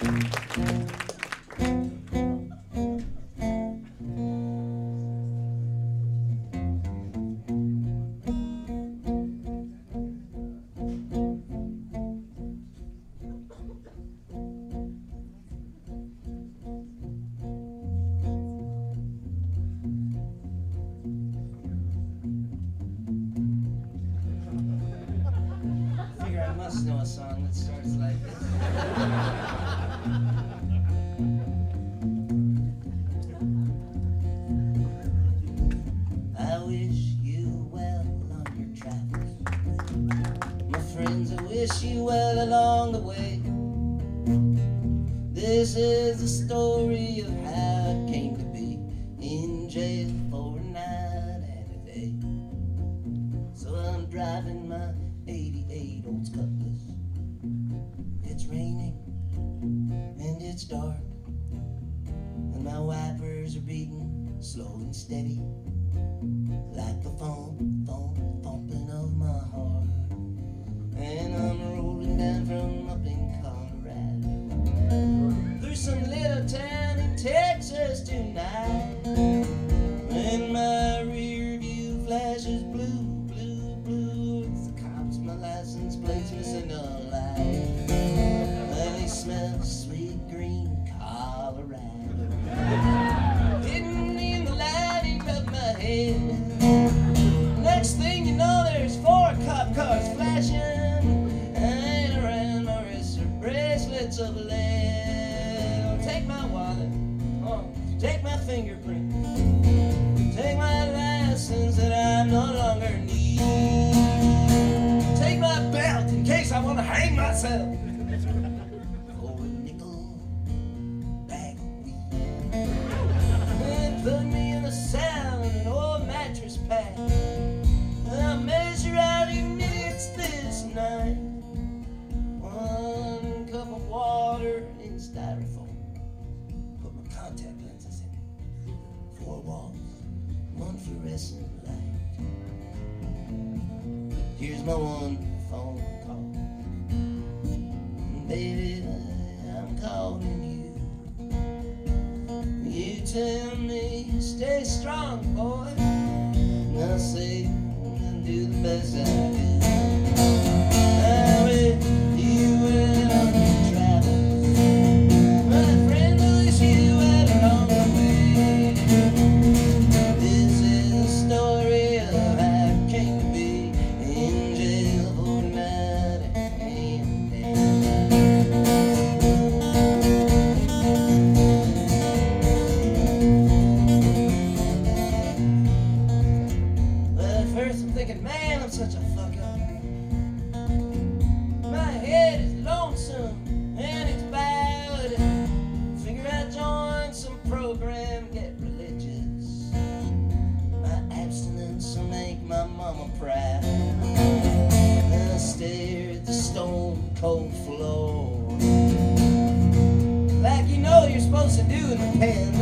I must know a song that starts like this. I wish you well on your travels. My friends, I wish you well along the way. This is the story of how it came to be in jail for a night and a day. So I'm driving my 88 Olds Cutlass. It's raining and it's dark, and my wipers are beating slow and steady, like the thumping of my heart. And I'm rolling down from up in Colorado through some little town in Texas tonight, and my rear view flashes blue. License plates missing a light. They smell sweet green Colorado, hidden in the lighting of my head. Next thing you know, there's 4 cop cars flashing, and around my wrists are bracelets of lead. Take my wallet, take my fingerprint, take my license that I no longer need. Take my belt in case I want to hang myself. For a nickel bag of weed. And put me in a cell in an old mattress pad. I'll measure out in minutes this night. 1 cup of water in styrofoam. Put my contact lenses in. 4 walls, 1 fluorescent light. Here's my 1 phone call. Baby, I'm calling you. You tell me, stay strong, boy. And I'll say, I'll do the best I do. I wish you well on your travels. My friend, I wish you well along the way. This is the story of how it came to be. Man, I'm such a fuck up. My head is lonesome and it's bad. Figure I'd join some program, get religious. My abstinence will make my mama proud. And I stare at the stone cold floor, like you know you're supposed to do in the pen.